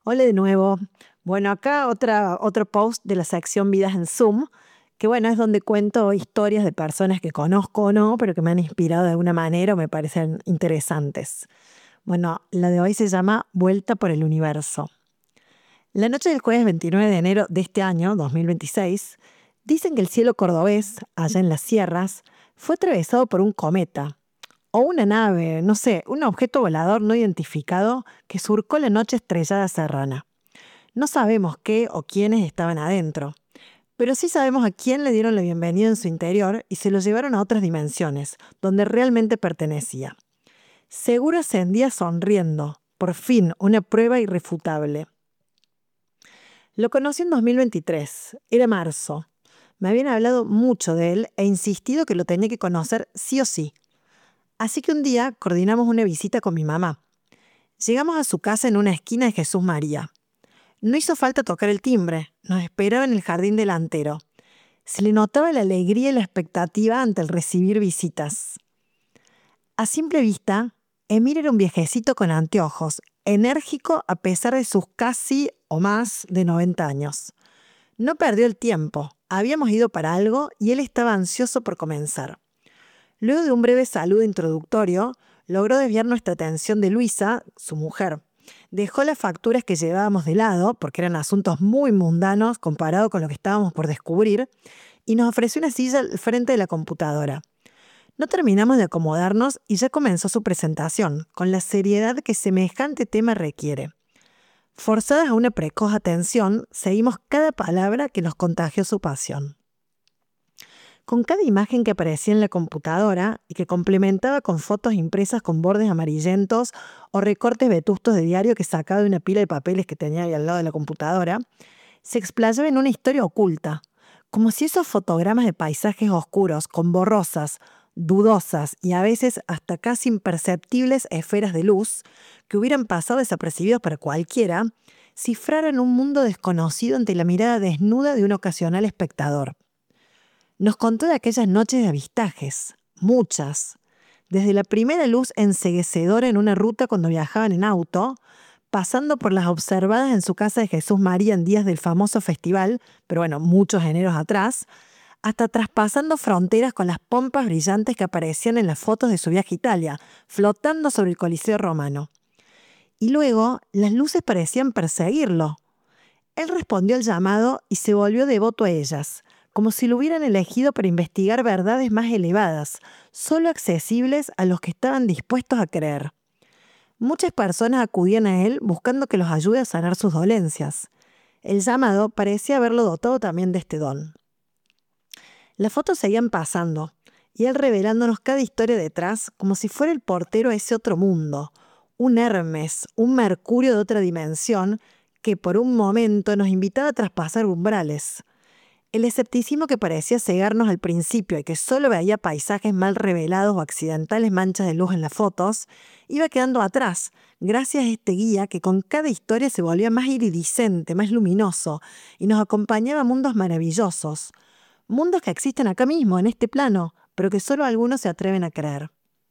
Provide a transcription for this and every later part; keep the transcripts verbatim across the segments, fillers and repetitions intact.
Hola de nuevo. Bueno, acá otra, otro post de la sección Vidas en Zoom, que bueno, es donde cuento historias de personas que conozco o no, pero que me han inspirado de alguna manera o me parecen interesantes. Bueno, la de hoy se llama Vuelta por el Universo. La noche del jueves veintinueve de enero de este año, dos mil veintiséis, dicen que el cielo cordobés, allá en las sierras, fue atravesado por un cometa, o una nave, no sé, un objeto volador no identificado que surcó la noche estrellada serrana. No sabemos qué o quiénes estaban adentro, pero sí sabemos a quién le dieron la bienvenida en su interior y se lo llevaron a otras dimensiones, donde realmente pertenecía. Seguro ascendía sonriendo, por fin, una prueba irrefutable. Lo conocí en dos mil veintitrés, era marzo. Me habían hablado mucho de él e insistido que lo tenía que conocer sí o sí. Así que un día coordinamos una visita con mi mamá. Llegamos a su casa en una esquina de Jesús María. No hizo falta tocar el timbre, nos esperaba en el jardín delantero. Se le notaba la alegría y la expectativa ante el recibir visitas. A simple vista, Emir era un viejecito con anteojos, enérgico a pesar de sus casi o más de noventa años. No perdió el tiempo, habíamos ido para algo y él estaba ansioso por comenzar. Luego de un breve saludo introductorio, logró desviar nuestra atención de Luisa, su mujer. Dejó las facturas que llevábamos de lado, porque eran asuntos muy mundanos comparado con lo que estábamos por descubrir, y nos ofreció una silla al frente de la computadora. No terminamos de acomodarnos y ya comenzó su presentación, con la seriedad que semejante tema requiere. Forzadas a una precoz atención, seguimos cada palabra que nos contagió su pasión. Con cada imagen que aparecía en la computadora y que complementaba con fotos impresas con bordes amarillentos o recortes vetustos de diario que sacaba de una pila de papeles que tenía ahí al lado de la computadora, se explayaba en una historia oculta, como si esos fotogramas de paisajes oscuros, con borrosas, dudosas y a veces hasta casi imperceptibles esferas de luz, que hubieran pasado desapercibidos para cualquiera, cifraran un mundo desconocido ante la mirada desnuda de un ocasional espectador. Nos contó de aquellas noches de avistajes, muchas, desde la primera luz enceguecedora en una ruta cuando viajaban en auto, pasando por las observadas en su casa de Jesús María en días del famoso festival, pero bueno, muchos eneros atrás, hasta traspasando fronteras con las pompas brillantes que aparecían en las fotos de su viaje a Italia, flotando sobre el Coliseo romano. Y luego las luces parecían perseguirlo. Él respondió al llamado y se volvió devoto a ellas, como si lo hubieran elegido para investigar verdades más elevadas, solo accesibles a los que estaban dispuestos a creer. Muchas personas acudían a él buscando que los ayude a sanar sus dolencias. El llamado parecía haberlo dotado también de este don. Las fotos seguían pasando, y él revelándonos cada historia detrás, como si fuera el portero a ese otro mundo, un Hermes, un Mercurio de otra dimensión, que por un momento nos invitaba a traspasar umbrales. El escepticismo que parecía cegarnos al principio y que solo veía paisajes mal revelados o accidentales manchas de luz en las fotos, iba quedando atrás, gracias a este guía que con cada historia se volvía más iridiscente, más luminoso, y nos acompañaba a mundos maravillosos. Mundos que existen acá mismo, en este plano, pero que solo algunos se atreven a creer.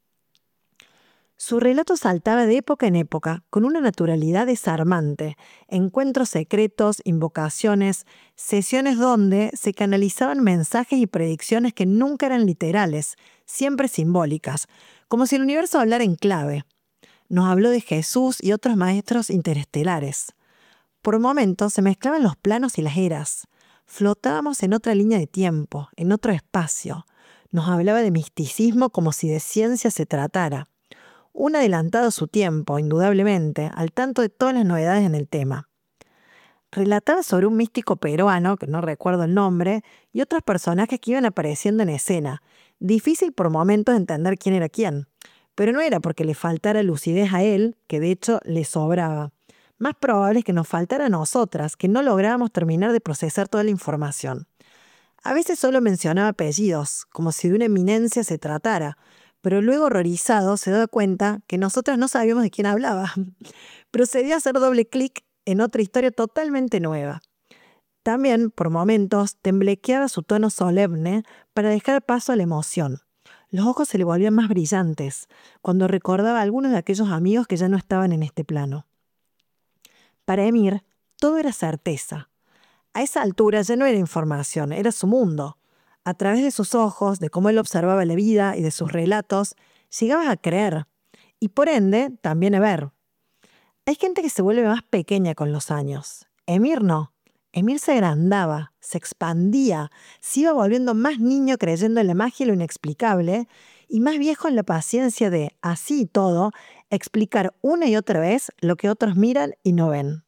Su relato saltaba de época en época, con una naturalidad desarmante, encuentros secretos, invocaciones, sesiones donde se canalizaban mensajes y predicciones que nunca eran literales, siempre simbólicas, como si el universo hablara en clave. Nos habló de Jesús y otros maestros interestelares. Por momentos se mezclaban los planos y las eras. Flotábamos en otra línea de tiempo, en otro espacio. Nos hablaba de misticismo como si de ciencia se tratara. Un adelantado a su tiempo, indudablemente, al tanto de todas las novedades en el tema. Relataba sobre un místico peruano, que no recuerdo el nombre, y otros personajes que iban apareciendo en escena. Difícil por momentos entender quién era quién. Pero no era porque le faltara lucidez a él, que de hecho le sobraba. Más probable es que nos faltara a nosotras, que no lográbamos terminar de procesar toda la información. A veces solo mencionaba apellidos, como si de una eminencia se tratara, pero luego horrorizado se daba cuenta que nosotras no sabíamos de quién hablaba. Procedía a hacer doble clic en otra historia totalmente nueva. También, por momentos, temblequeaba su tono solemne para dejar paso a la emoción. Los ojos se le volvían más brillantes, cuando recordaba a algunos de aquellos amigos que ya no estaban en este plano. Para Emir, todo era certeza. A esa altura ya no era información, era su mundo. A través de sus ojos, de cómo él observaba la vida y de sus relatos, llegabas a creer y por ende también a ver. Hay gente que se vuelve más pequeña con los años. Emir no. Emir se agrandaba, se expandía, se iba volviendo más niño creyendo en la magia y lo inexplicable, y más viejo en la paciencia de, así y todo, explicar una y otra vez lo que otros miran y no ven.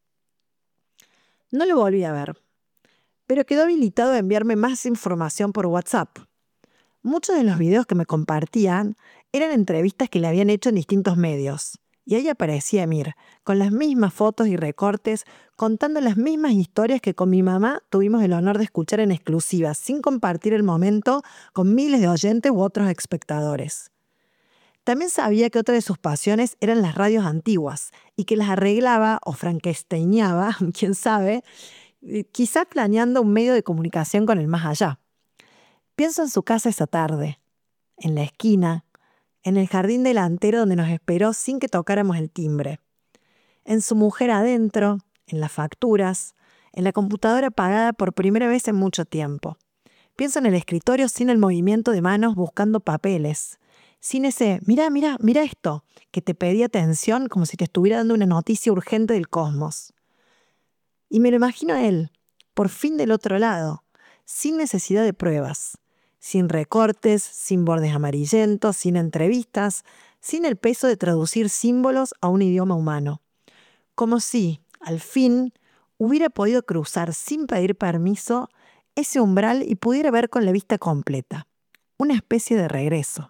No lo volví a ver, pero quedó habilitado a enviarme más información por WhatsApp. Muchos de los videos que me compartían eran entrevistas que le habían hecho en distintos medios. Y ahí aparecía Emir, con las mismas fotos y recortes, contando las mismas historias que con mi mamá tuvimos el honor de escuchar en exclusiva, sin compartir el momento con miles de oyentes u otros espectadores. También sabía que otra de sus pasiones eran las radios antiguas, y que las arreglaba o frankensteineaba, quién sabe, quizás planeando un medio de comunicación con el más allá. Pienso en su casa esa tarde, en la esquina, en el jardín delantero donde nos esperó sin que tocáramos el timbre, en su mujer adentro, en las facturas, en la computadora apagada por primera vez en mucho tiempo. Pienso en el escritorio sin el movimiento de manos buscando papeles, sin ese, mirá, mirá, mirá esto, que te pedía atención como si te estuviera dando una noticia urgente del cosmos. Y me lo imagino a él, por fin del otro lado, sin necesidad de pruebas, sin recortes, sin bordes amarillentos, sin entrevistas, sin el peso de traducir símbolos a un idioma humano. Como si, al fin, hubiera podido cruzar sin pedir permiso ese umbral y pudiera ver con la vista completa. Una especie de regreso.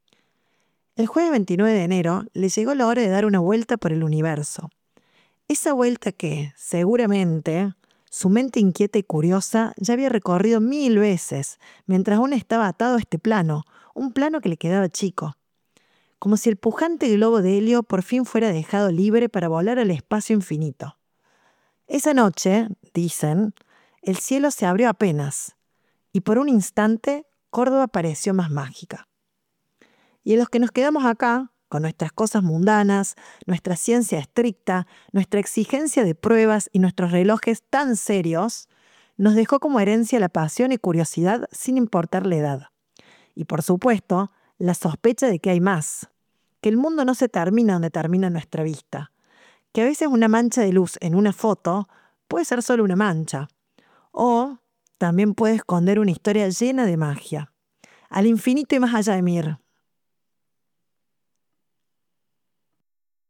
El jueves veintinueve de enero le llegó la hora de dar una vuelta por el universo. Esa vuelta que, seguramente, su mente inquieta y curiosa ya había recorrido mil veces, mientras aún estaba atado a este plano, un plano que le quedaba chico. Como si el pujante globo de helio por fin fuera dejado libre para volar al espacio infinito. Esa noche, dicen, el cielo se abrió apenas, y por un instante Córdoba pareció más mágica. Y en los que nos quedamos acá, con nuestras cosas mundanas, nuestra ciencia estricta, nuestra exigencia de pruebas y nuestros relojes tan serios, nos dejó como herencia la pasión y curiosidad sin importar la edad. Y por supuesto, la sospecha de que hay más, que el mundo no se termina donde termina nuestra vista, que a veces una mancha de luz en una foto puede ser solo una mancha, o también puede esconder una historia llena de magia. Al infinito y más allá de Mir,